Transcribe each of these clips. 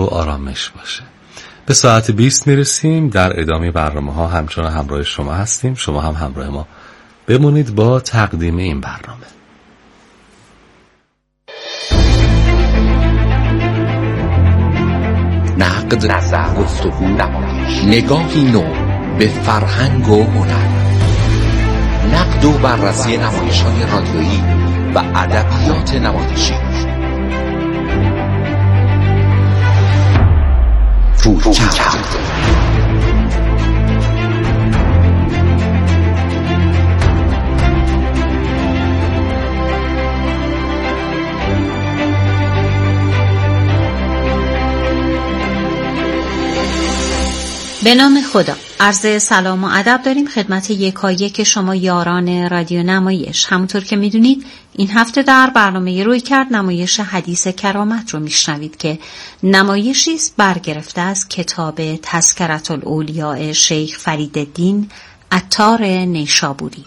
و آرامش باشه. به ساعت 20 میرسیم. در ادامه برنامه ها همچنان همراه شما هستیم. شما هم همراه ما بمونید با تقدیم این برنامه. نقد، نظر، گفتگو، نمایش، نگاهی نو به فرهنگ و هنر، نقد و بررسی نمایش‌های رادیویی و ادبیات نمایشی. فودکست. به نام خدا. عرض سلام و ادب داریم خدمت یکایک شما یاران رادیو نمایش. همونطور که میدونید این هفته در برنامه رویکرد نمایش حدیث کرامت رو میشنوید که نمایشی است برگرفته از کتاب تذکرة الاولیاء شیخ فریدالدین عطار نیشابوری.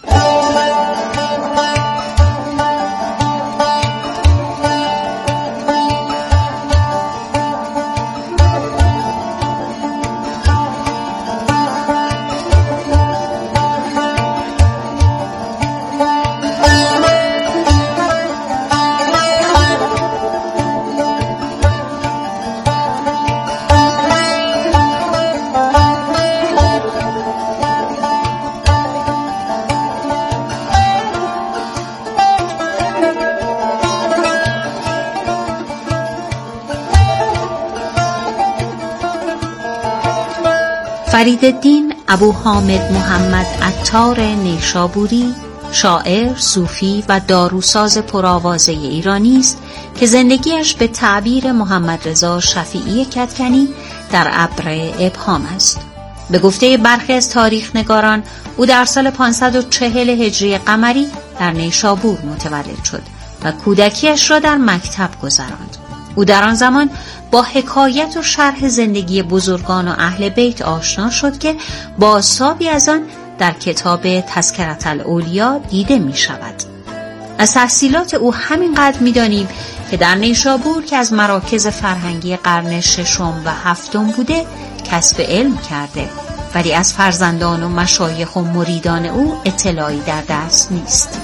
فریدالدین ابو حامد محمد عطار نیشابوری شاعر، صوفی و داروساز پرآوازه ایرانی است که زندگیش به تعبیر محمد رضا شفیعی کدکنی در ابر ابهام است. به گفته برخی از تاریخ نگاران او در سال 540 هجری قمری در نیشابور متولد شد و کودکیش را در مکتب گذراند. او در آن زمان با حکایت و شرح زندگی بزرگان و اهل بیت آشنا شد که بازتابی از آن در کتاب تذکرة الاولیاء دیده می شود. از تحصیلات او همینقدر می دانیم که در نیشابور که از مراکز فرهنگی قرن ششم و هفتم بوده کسب علم کرده، ولی از فرزندان و مشایخ و مریدان او اطلاعی در دست نیست.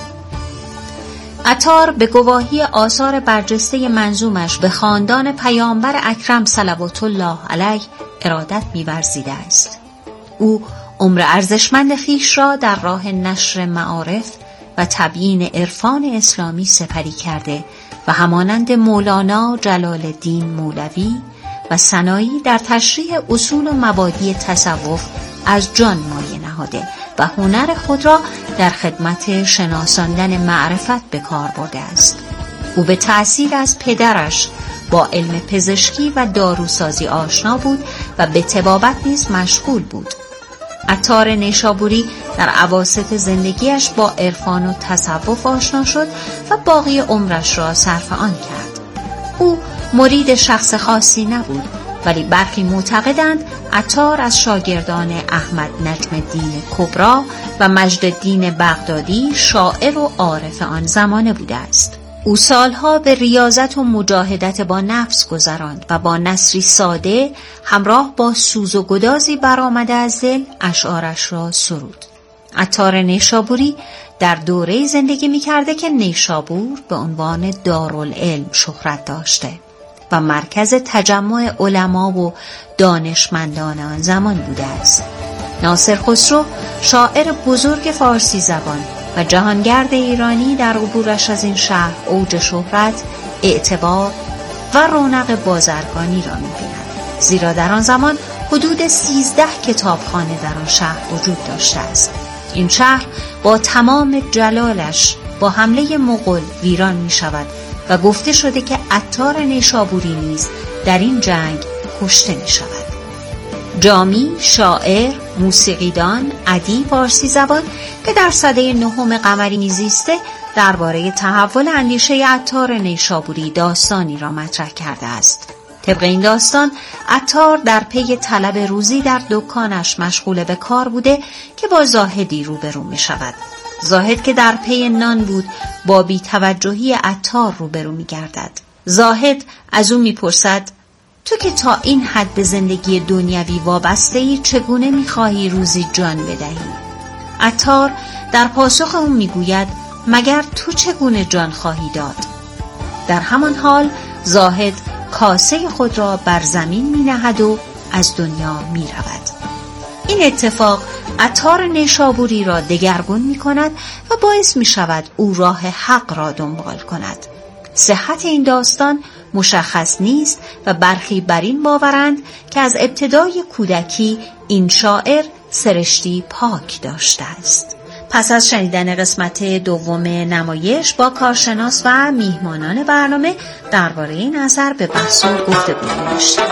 عطار به گواهی آثار برجسته منظومش به خاندان پیامبر اکرم صلوات الله علیه ارادت می‌ورزیده است. او عمر ارزشمند خویش را در راه نشر معارف و تبیین عرفان اسلامی سپری کرده و همانند مولانا جلال الدین مولوی و سنایی در تشریح اصول و مبادی تصوف از جان مایه نهاده و هنر خود را در خدمت شناساندن معرفت به کار برده است. او به تأثیر از پدرش با علم پزشکی و داروسازی آشنا بود و به طبابت نیز مشغول بود. عطار نیشابوری در اواسط زندگیش با عرفان و تصوف آشنا شد و باقی عمرش را صرف آن کرد. او مرید شخص خاصی نبود، ولی برخی معتقدند عطار از شاگردان احمد نجم الدین کبرا و مجد الدین بغدادی شاعر و عارف آن زمانه بوده است. او سالها به ریاضت و مجاهدت با نفس گذراند و با نثری ساده همراه با سوز و گدازی برآمده از دل اشعارش را سرود. عطار نیشابوری در دوره زندگی می‌کرده که نیشابور به عنوان دارالعلم شهرت داشته و مرکز تجمع علما و دانشمندان آن زمان بوده است. ناصر خسرو شاعر بزرگ فارسی زبان و جهانگرد ایرانی در عبورش از این شهر اوج شهرت، اعتبار و رونق بازرگانی را می‌بیند، زیرا در آن زمان حدود 13 کتابخانه در آن شهر وجود داشته است. این شهر با تمام جلالش با حمله مغول ویران می‌شود و گفته شده که عطار نیشابوری نیز در این جنگ کشته می شود. جامی، شاعر، موسیقیدان، ادیب فارسی زبان که در سده 9 قمری میزیسته درباره تحول اندیشه عطار نیشابوری داستانی را مطرح کرده است. طبق این داستان عطار در پی طلب روزی در دکانش مشغول به کار بوده که با زاهدی روبرو می شود. زاهد که در پی نان بود با بی‌توجهی عطار روبرو می‌گردد. زاهد از او می‌پرسد تو که تا این حد به زندگی دنیوی وابسته‌ای، چگونه می‌خواهی روزی جان بدهی؟ عطار در پاسخ اون میگوید مگر تو چگونه جان خواهی داد؟ در همان حال زاهد کاسه خود را بر زمین می‌نهد و از دنیا می‌رود. این اتفاق عطار نیشابوری را دگرگون می‌کند و باعث می‌شود او راه حق را دنبال کند. صحت این داستان مشخص نیست و برخی بر این باورند که از ابتدای کودکی این شاعر سرشتی پاک داشته است. پس از شنیدن قسمت دوم نمایش با کارشناس و میهمانان برنامه درباره این اثر به بحث و گفتگو می‌شیم.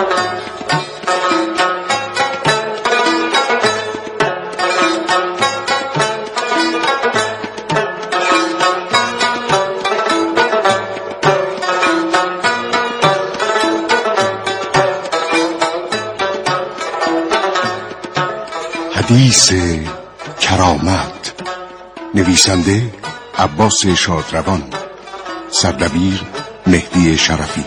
حدیث کرامت، نویسنده عباس شادروان، سردبیر مهدی شرفی.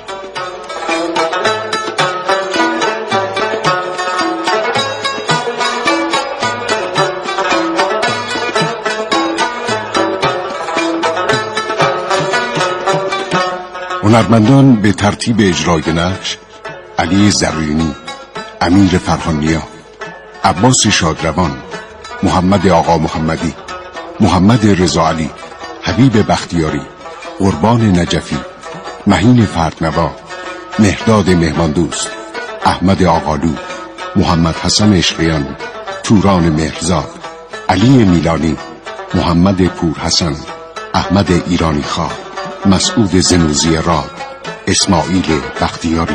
هنرمندان به ترتیب اجرای نقش: علی زرینی، امیر فرهانیا، عباس شادروان، محمد آقا محمدی، محمد رضا علی، حبیب بختیاری، قربان نجفی، مهین فردنوا، مهرداد مهماندوست، احمد آقالو، محمد حسن عشقیان، توران مهرزاد، علی میلانی، محمد پورحسن، احمد ایرانی خواه، مسعود زنوزی راد، اسماعیل بختیاری.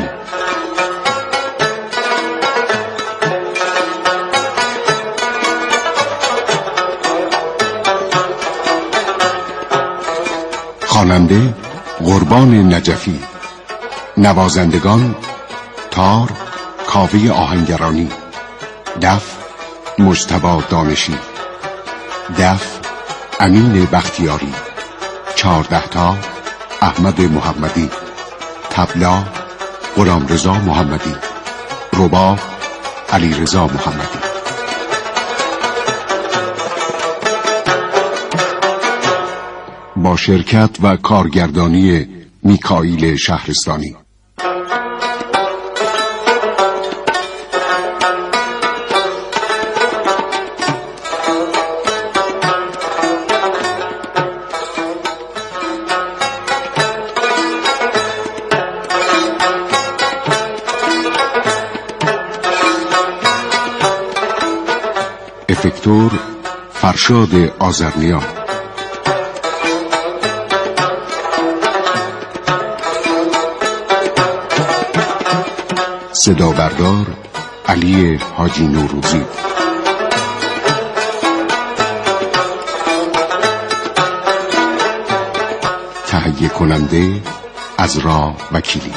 خواننده قربان نجفی. نوازندگان: تار کاوه آهنگرانی، دف مجتبی دانشی، دف امین بختیاری، 14 تا احمد محمدی، طبلا غلامرضا محمدی، رباب علیرضا محمدی. با شرکت و کارگردانی میکائیل شهرستانی. افکتور فرشاد آذرنیا. صدا بردار علی حاجی نوروزی. تهیه کننده عذرا وکیلی.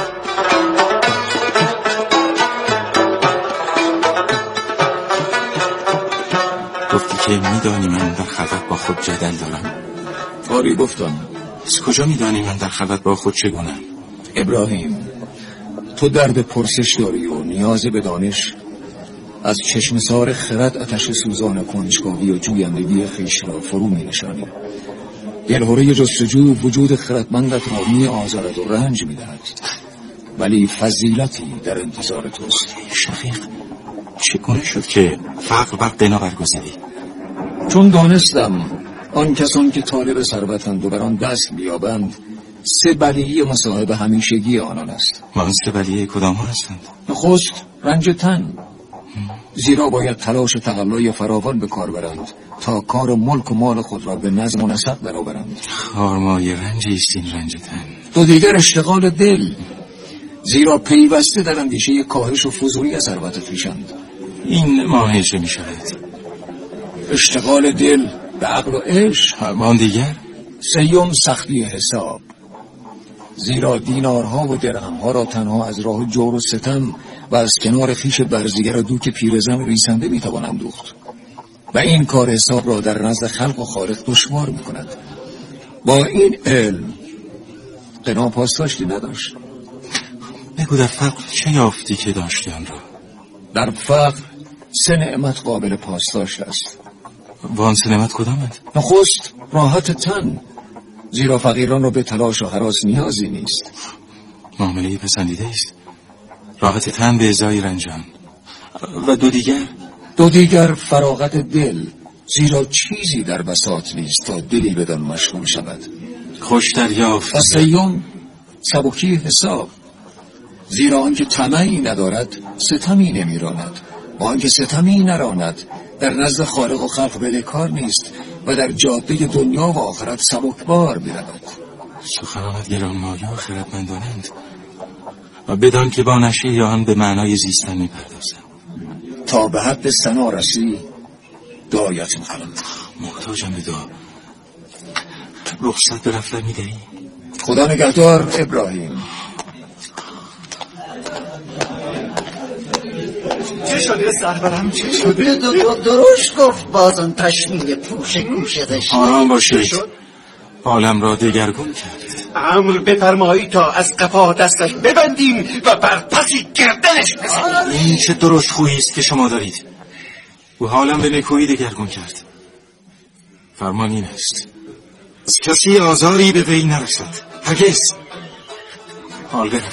گفتی که میدانی من در خلوت با خود جدل دارم. آری گفتم. از کجا میدانی من در خلوت با خود چگونم؟ ابراهیم، تو درد پرسش داری و نیاز به دانش. از چشمسار خرد آتش سوزان کنجکاوی و جویندگی خویش را فرو می نشانی. دلهره جستجو وجود خردمندت را می آزارد و رنج می دهد، ولی فضیلتی در انتظار توست. شفیق، چگونه شد که فقر بر غنا برگزیدی؟ چون دانستم آن کسان که طالب ثروتند و بر آن دست بیابند، سه بلیه مصاحب همیشگی آنان است. آن سه بلیه کدام ها هستند؟ نخست رنج تن، زیرا باید تلاش تقلای فراوان به کار برند تا کار ملک و مال خود را به نظم و نسق درآورند. خارمای رنج است این رنج تن. دو دیگر اشتغال دل، زیرا پیوسته در اندیشه کاهش و فزونی ثروت خویشند. این ماهیچه می شود؟ اشتغال دل به عقل و عشق. آن دیگر؟ سیوم سختی حساب، زیرا دینارها و درهمها را تنها از راه جور و ستم و از کنار خویش برزیگر و دوک پیرزن ریسنده میتوانم دوخت و این کار حساب را در نزد خلق و خالق دشوار میکند. با این علم غنا پاسداشتی نداشت. بگو بگو در فقر چه یافتی که داشتی آن را؟ در فقر 3 نعمت قابل پاسداشت است. وان 3 نعمت کدامند؟ نخست راحت تن، زیرا فقیران را به تلاش و هراس نیازی نیست. معامله پسندیده است. راحت تن به ازای رنجان. و دو دیگر فراغت دل، زیرا چیزی در بساط نیست تا دلی بدان مشغول شود. خوش دریافت. و 3 سبکی حساب، زیرا آنکه طمعی ندارد ستمی نمیراند، و آنکه ستمی نراند در نزد خالق و خلق بدهکار نیست و در جاده دنیا و آخرت سبکبار میرود. سخنانت گرانمایه و خردمندانند، و بدان که با نشه آن به معنای زیستن میپردازم. تا به حد ثنا رسی دعایت میکنم. محتاجم به دعا. رخصت به رفتن میدهی؟ خدا نگهدار ابراهیم. چه شده سرورم؟ چه شده؟ درشت گفت بازن تشمیل پوش گوشه داشت. آرام باشید، عالم را دگرگون کرد. امر بفرمایی تا از قفا دستش ببندیم و بر پسی گردنش بزنیم. این چه درشت خویی است که شما دارید. او حالم به نکویی دگرگون کرد. فرمان این است از کسی آزاری به وی نرسد. هرگز. حال برم.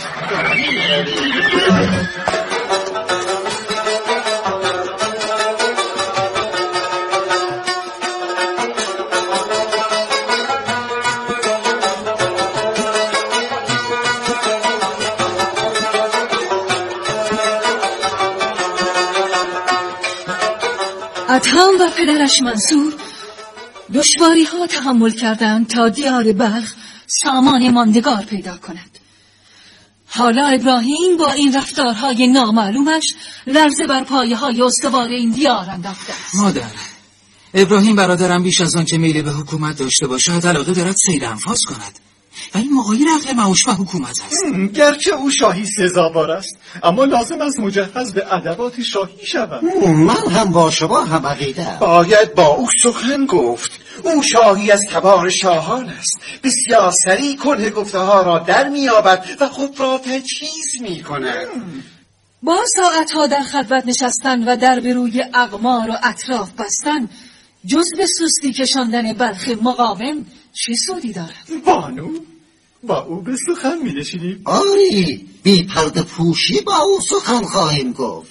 ادهم و پدرش منصور دشواری ها تحمل کردند تا دیار بلخ سامان ماندگار پیدا کند. حالا ابراهیم با این رفتارهای نامعلومش لرزه بر پایه های استوار این دیار انداخته است. مادر، ابراهیم برادرم بیش از آن که میل به حکومت داشته باشد علاقه دارد صید انفاس کند و این مغایر عقل معاش و حکومت است. گرچه او شاهی سزاوار است، اما لازم است مجهز به ادوات شاهی شود. من هم با شما هم عقیده. باید با او سخن گفت. او شاهی از تبار شاهان است. بسیار سریع کنه گفته ها را در میابد و خود را تجهیز میکند. با ساعتها در خلوت نشستن و در به روی اقمار و اطراف بستن جز به سستی کشاندن بلخ مقاوم چه سودی دارد؟ بانو، با او به سخن می نشینیم؟ آری، بی پرده پوشی با او سخن خواهیم گفت.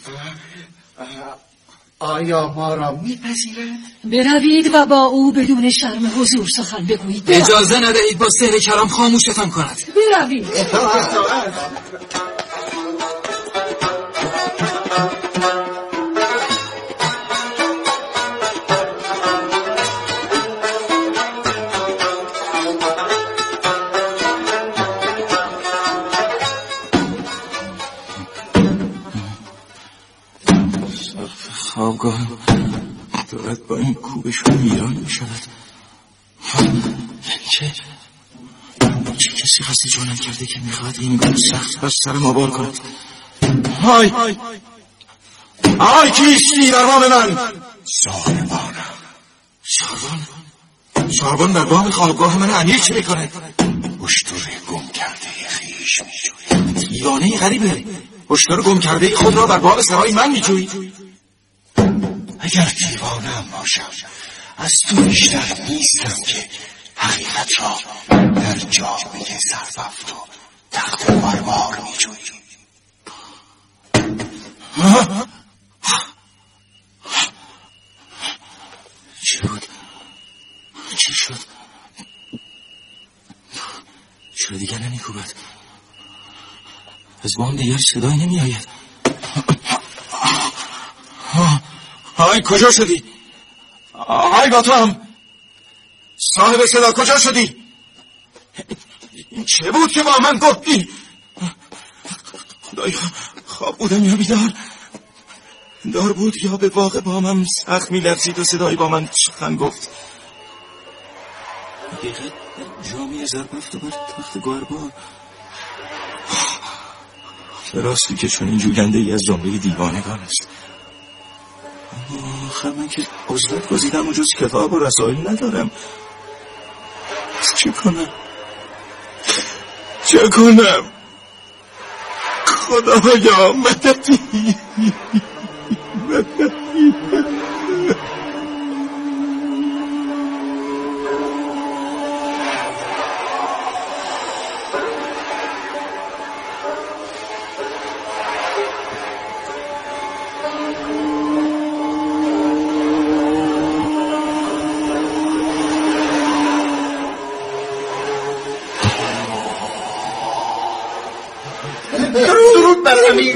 آیا ما را می پذیرد؟ بروید و با او بدون شرم حضور سخن بگویید. اجازه ندهید با سحر کلام خاموشتان کند. بروید. خوابگاه دارد با این کوبشون ویران می شود. چه کسی قصد جانم کرده که می خواهد این گونه سخت از سر ما بار کند؟ های کیستی در بام من؟ شاربان در بام خوابگاه من امیر چه می کند؟ اشتر گم کرده خیش می جوید. دیوانه غریبه، اشتر گم کرده خود را بر بام سرای من می جوید. اگر دیوانه باشم از تو بیشتر نیستم که حقیقت را در جامعه سربفت و تخت مرمار می جوی. چی شد؟ چرا دیگر نمی کوبد؟ از بام دیگر صدای نمی آید. های کجا شدی؟ های با تو هم صاحب صدا کجا شدی؟ این چه بود که با من گفتی؟ خدایا خواب بودم یا بیدار؟ دار بود یا به واقع با من سخت می لرزید و صدایی با من سخن گفت؟ حقیقت جامعه زربفت و بر تخت گوهربار. راستی که چون این جوینده ای از جمله دیوانگان است. آخر من که عزلت گزیدم و جز کتاب و رسائل ندارم. چه کنم؟ خدایا مددی. درود بر امیر.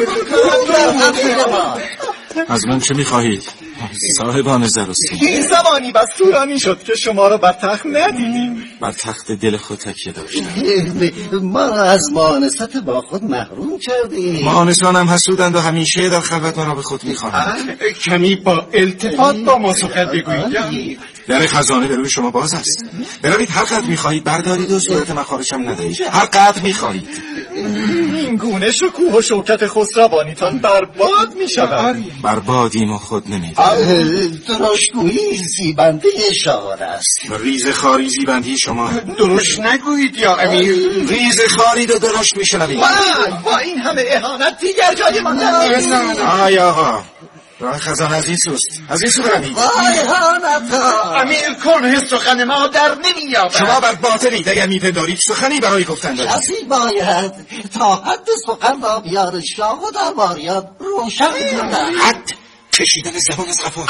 از من چه می‌خواهید صاحبان زرستون؟ این زمانی بس طولانی شد که شما را بر تخت ندیدیم. بر تخت دل خود تکیه داشتم. ما را از مانست با خود محروم کردیم. مانسان هم حسودند و همیشه در خلوت ما را به خود می‌خوانند. کمی با التفات با ما سخن بگویید. در خزانه به روی شما باز است. بروید هر قدر می‌خواهید بردارید و صورت مخارشم ندهید. هر قدر می‌خواهید. این گونه شکوه و شوکت خسروانیتان برباد می‌شود. بربادیم و خود نمی‌دانیم. درشتگویی زیبنده شعار است. ریز خاری زیبندی شما. درشت نگویید یا امیر. ریز خارید و درشت می‌شنوید. با این همه اهانت دیگر جای ما نیست. آی آقا راه خزانه از این سوست. از این سو بروید. امیر کنه سخن ما در نمی‌یابد. شما بر باطلید اگر میپندارید سخنی برای گفتن دارید. کسی باید تا حد سخن را بیار شاه و درباریان روشن کنند. حد کشیدن زبان از قفا.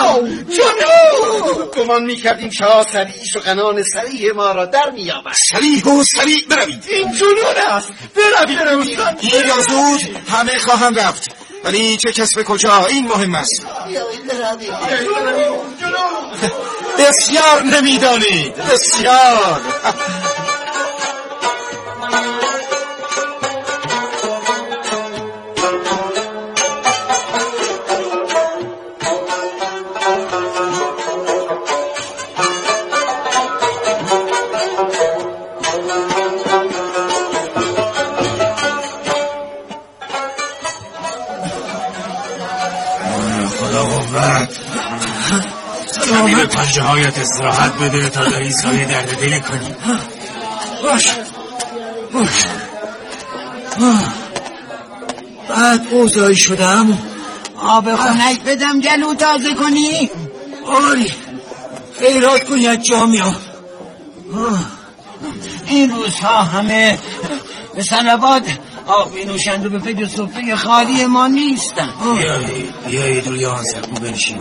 جنو گمان می‌کردیم شاه سریع سخنان سریع ما را در می‌یابد. سریع و سریع بروید. این جنون است. بروید. دیر یا زود همه خواهم رفت، ولی چه کس به کجا این مهم است. بسیار نمیدانید. بسیار. به پنجه هایت استراحت بده تا در ایسای درد دل کنیم. باش بعد اوضاعی شدم. آب خنک بدم گلو تازه کنی؟ آری خیرات کنی از جامعه. این روزها همه به سلوات آب می نوشند و به فکر صفحه خالی ما نیستن. بیایید روی آن سکو بنشیم.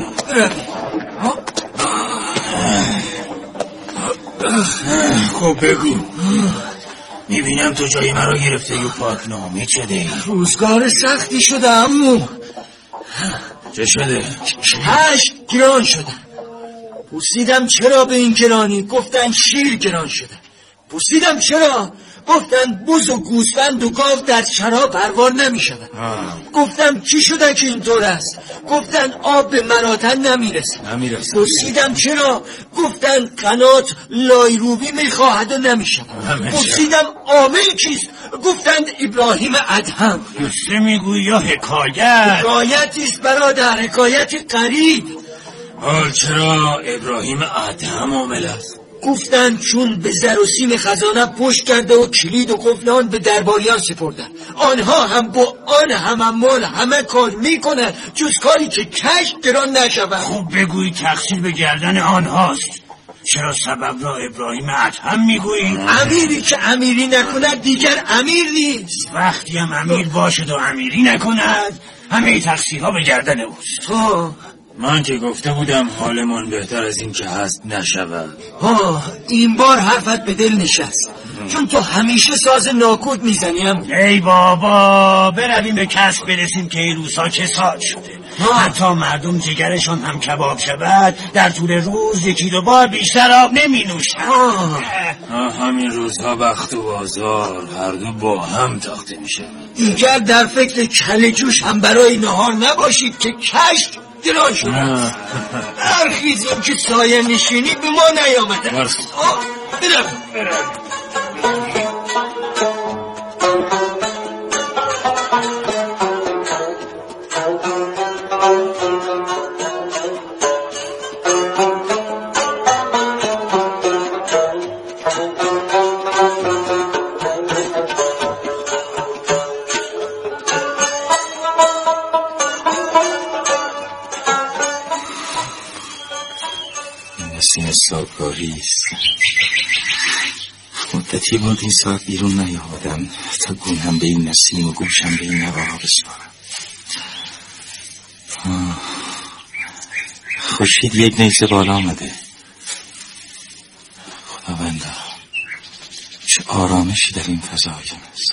خب بگو. میبینم تو جای مرا گرفته و پاک نامید شده. روزگار سختی شده امو. چه شده؟ 8 گران شدن. پرسیدم چرا به این گرانی؟ گفتن شیر گران شده. پرسیدم چرا؟ گفتن بز و گوسفند و گاو در شراب پروار نمی شود. گفتم چی شده که اینطور است؟ گفتن آب به مراتن نمیرسه. پرسیدم چرا؟ گفتن قنات لایروبی میخواهد و نمی شود. پرسیدم عامل کیست؟ گفتند ابراهیم ادهم. قصه میگویی یا حکایت؟ حکایتیست برادر، حکایت قریب. حال چرا ابراهیم ادهم عامل است؟ گفتند چون به زر و سیم خزانه پشت کرده و کلید و قفلان به درباریان سپردن، آنها هم با آن همه همه کار میکنن جز کاری که کشت گران نشود. خوب بگویی تقصیر به گردن آنهاست. چرا سبب را ابراهیم ادهم میگویی؟ امیری که امیری نکند دیگر امیر نیست. وقتی هم امیر باشد و امیری نکند همه تقصیرها به گردن اوست. من که گفته بودم حالمان بهتر از این که هست نشود. این بار حرفت به دل نشست، چون تو همیشه ساز ناکود میزنیم. ای بابا برویم به کسب برسیم که این روزها کساد شده. حتی مردم جگرشان هم کباب شود در طول روز 1-2 بار بیشتر آب نمی نوشند. همین روزها بخت و بازار هر دو با هم تاخته میشه. دیگر در فکر کله جوش هم برای نهار نباشید که کشت گران شده. برخیزیم که سایه نشینی به ما نیامده. برم. نسیم صابکاری است. مدتی بود این ساعت بیرون نیامدم تا گونم به این نسیم و گوشم به این نواها بسپارم. خورشید یک نیزه بالا آمده. خداوندا چه آرامشی در این فضا حاکم است.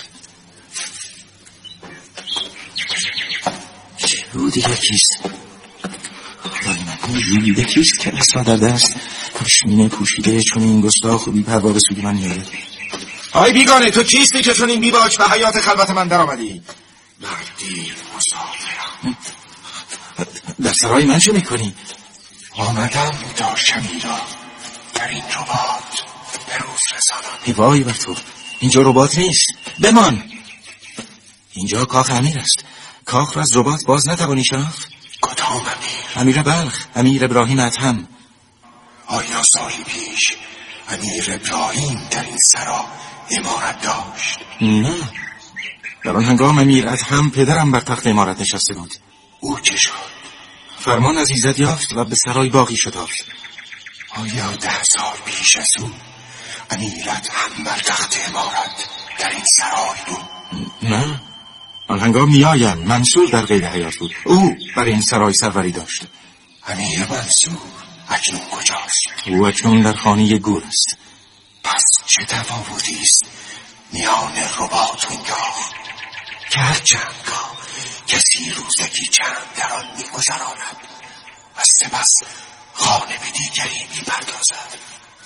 چه رودی یکیست. خدای من این رودی یکیست که عصا در دست پشمینه پوشیده چون این گستاخ و بی‌پروا به سوی من میآید. آی بیگانه، تو کیستی که چون این بیباک به حیات خلوت من در آمدی؟ مردی مسافرم. در سرای من چه میکنی؟ آمدم تا شمیرا در این رباط به روز رسانم. وای بر تو، اینجا رباط نیست، بمان. اینجا کاخ امیر است. کاخ را از رباط باز نتوانی شناخت. کدام امیر؟ امیر بلخ، امیر ابراهیم ادهم. آیا سالی پیش امیر ابراهیم در این سرا امارت داشت؟ نه، در آن هنگام امیر ادهم پدرم بر تخت امارت نشسته بود. او چه شد؟ فرمان از ایزد یافت و به سرای باقی شتافت. آیا 10 سال پیش از او امیر ادهم بر تخت امارت در این سرای بود؟ نه، آن هنگام نیایم منصور در قید حیات بود. او بر این سرای سروری داشت. امیر منصور اکنون کجاست؟ او اکنون در خانه گور است. پس چه تفاوتی است میان رباط و این کاخ که هر چندگاه کسی روزکی چند در آن میگذراند و سپس خانه به دیگری میپردازد؟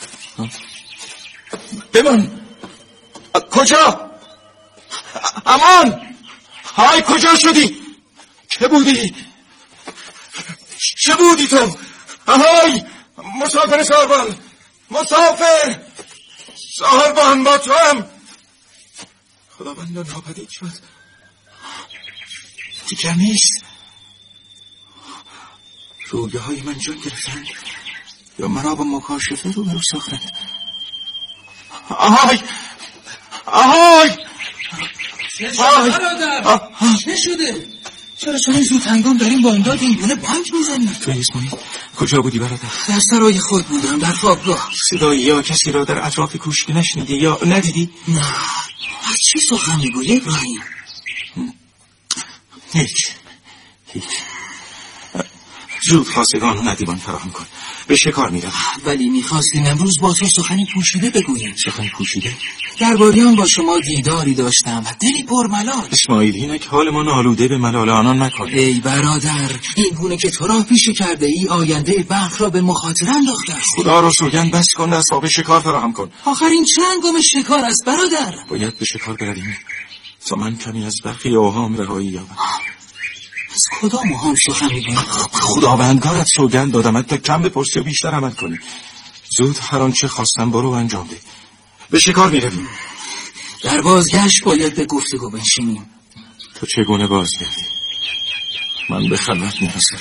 بمان. کجا؟ امان. های کجا شدی؟ که بودی؟ چه بودی تو؟ آهای مسافر ساربان، مسافر ساربان با تو هم. خداوند ناپدید شد. دیگر نیست. رویه های من جان گرفتند یا مرا با مکاشفه رو برو ساختند. آهای آهای چه شده؟ چرا چون این زود هنگام داریم با امداد این گونه بانک میزنیم؟ توی اسماعیل کجا بودی برادر؟ در سرای خود بودم، در خوابگاه. صدایی یا کسی را در اطراف کوشک نشنیدی یا ندیدی؟ نه. از چی سخن میگویی ابراهیم؟ هیچ. زود خواستگان و ندیبان فراهم کن، به شکار میرم. ولی میخواستیم امروز با تو سخنی پوشیده بگوییم. سخنی پوشیده؟ درباریان با شما دیداری داشتم و دلی پر ملال. اسماعیل اینک حال ما آلوده به ملال آنان مکن. ای برادر، این گونه که تو را پیش کرده ای آینده بلخ را به مخاطره انداخته است. خدا را سوگند بس کن، اسباب شکار فراهم کن. آخر این چه هنگام شکار است برادر؟ باید به شکار برویم تا من کمی از برخی اوهام رهایی یابم. از کدام اوهام سخن میگویی؟ خداوندگارت سوگند دادمت تا کم بپرسی و بیشتر عمل کنی. زود هر آنچه خواستم برو انجام ده. به شکار میرویم. در بازگشت باید به گفتگو بنشینیم. تو چگونه بازگردی؟ من به خلوت می‌رسم.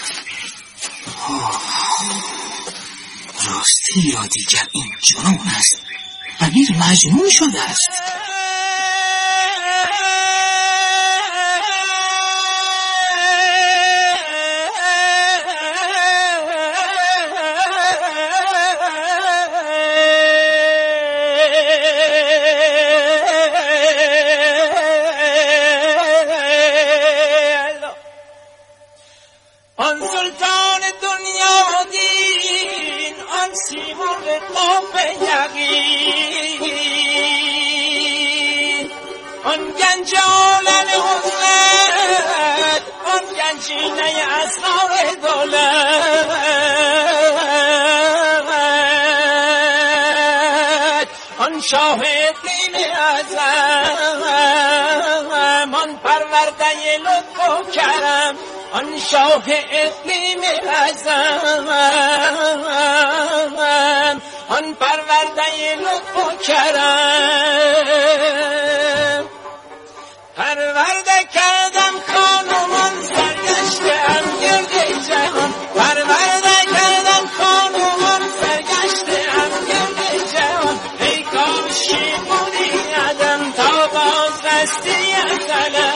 راستی یا دیگر این جنون است. امیر مجنون شده است. شاه اقلیم اعظم آن پرورده لطف و کرم، آن شاه اقلیم اعظم آن پرورده لطف و کرم. پرورده کردم خانومان سرگشتم گرد جهان، پرورده کردم خانومان سرگشتم گرد جهان. ای کاشی بودی عدم تا باز رستی از علم.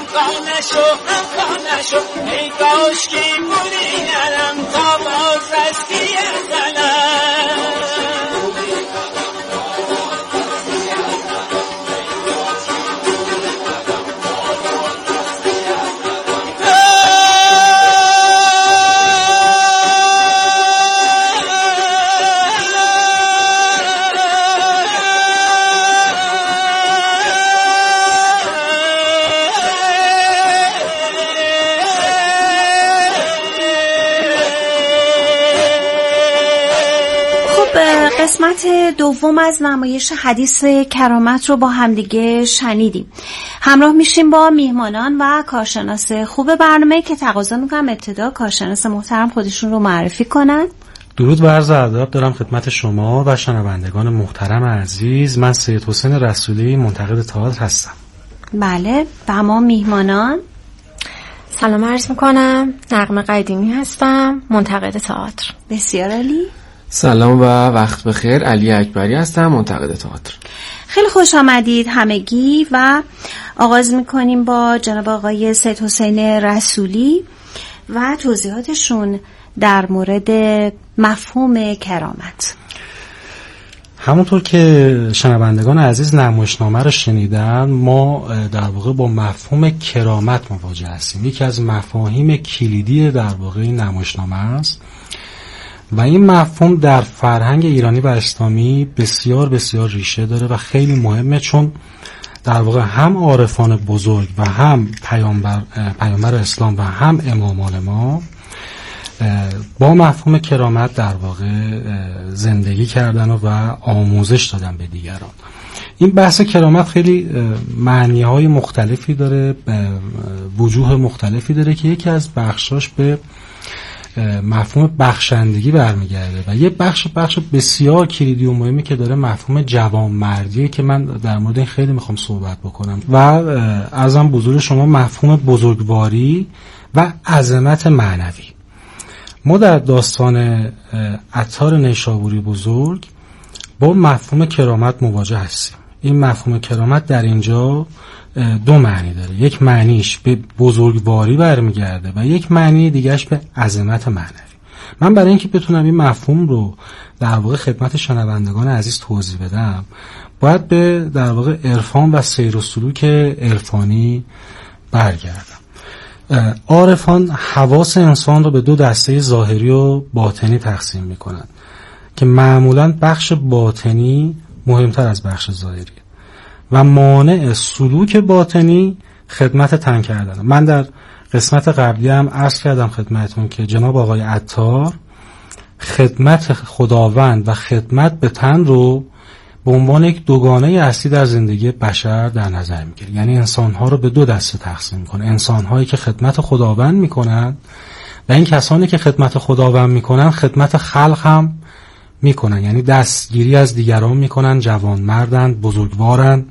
خانشو هم خانشو ای کاش کی بودی نرم تا باز رستی ازلم قسمت دوم از نمایش حدیث کرامت رو با همدیگه شنیدیم. همراه میشیم با میهمانان و کارشناس خوب برنامه که تقاضا میکنم ابتدا کارشناس محترم خودشون رو معرفی کنن. درود و عرض ادب دارم خدمت شما و شنوندگان محترم عزیز. من سید حسین رسولی، منتقد تئاتر هستم. بله، و ما میهمانان. سلام عرض میکنم، نغمه قدیمی هستم، منتقد تئاتر. بسیار عالی. سلام و وقت بخیر، علی اکبری هستم، منتقد تئاتر. خیلی خوش آمدید همگی و آغاز میکنیم با جناب آقای سید حسین رسولی و توضیحاتشون در مورد مفهوم کرامت. همونطور که شنوندگان عزیز نمایشنامه رو شنیدن، ما در واقع با مفهوم کرامت مواجه هستیم. یکی از مفاهیم کلیدی در واقع این نمایشنامه است و این مفهوم در فرهنگ ایرانی و اسلامی بسیار بسیار ریشه داره و خیلی مهمه، چون در واقع هم عارفان بزرگ و هم پیامبر اسلام و هم امامان ما با مفهوم کرامت در واقع زندگی کردن و آموزش دادن به دیگران. این بحث کرامت خیلی معنی‌های مختلفی داره، وجوه مختلفی داره که یکی از بخشاش به مفهوم بخشندگی برمیگرده و یه بخش بسیار کلیدی و مهمی که داره مفهوم جوانمردیه که من در مورد این خیلی میخوام صحبت بکنم و عرضم حضور شما مفهوم بزرگواری و عظمت معنوی. ما در داستان عطار نیشابوری بزرگ با مفهوم کرامت مواجه هستیم. این مفهوم کرامت در اینجا دو معنی داره، یک معنیش به بزرگواری برمیگرده و یک معنی دیگهش به عظمت معنوی. من برای اینکه بتونم این مفهوم رو در واقع خدمت شنوندگان عزیز توضیح بدم، باید به در واقع عرفان و سیر و سلوک عرفانی برگردم. عارفان حواس انسان رو به دو دسته ظاهری و باطنی تقسیم میکنن که معمولاً بخش باطنی مهمتر از بخش ظاهری و مانع سلوک باطنی خدمت تن کردن. من در قسمت قبلی هم عرض کردم خدمتون که جناب آقای عطار خدمت خداوند و خدمت به تن رو به عنوان یک دوگانه اصلی در زندگی بشر در نظر میگیره. یعنی انسانها رو به دو دسته تقسیم میکنه، انسانهایی که خدمت خداوند میکنن و این کسانی که خدمت خداوند میکنن خدمت خلق هم میکنن، یعنی دستگیری از دیگران میکنن، جوانمردن، بزرگوارن،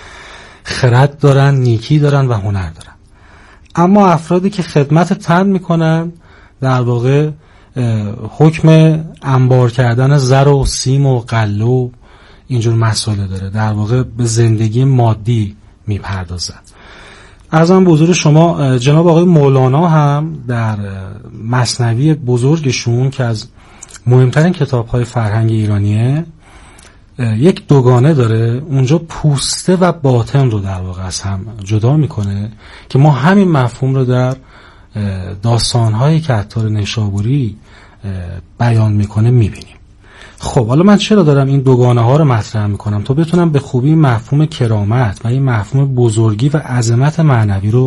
خرد دارن، نیکی دارن و هنر دارن. اما افرادی که خدمت تن میکنن در واقع حکم انبار کردن زر و سیم و غله و اینجور مسائل داره، در واقع به زندگی مادی میپردازن. عرضم به حضور شما جناب آقای مولانا هم در مثنوی بزرگشون که از مهمترین کتاب‌های فرهنگ ایرانیه یک دوگانه داره، اونجا پوسته و باطن رو در واقع از هم جدا میکنه که ما همین مفهوم رو در داستان‌هایی که عطار نیشابوری بیان میکنه میبینیم. خب حالا من چرا دارم این دوگانه ها رو مطرح میکنم؟ تا بتونم به خوبی مفهوم کرامت و این مفهوم بزرگی و عظمت معنوی رو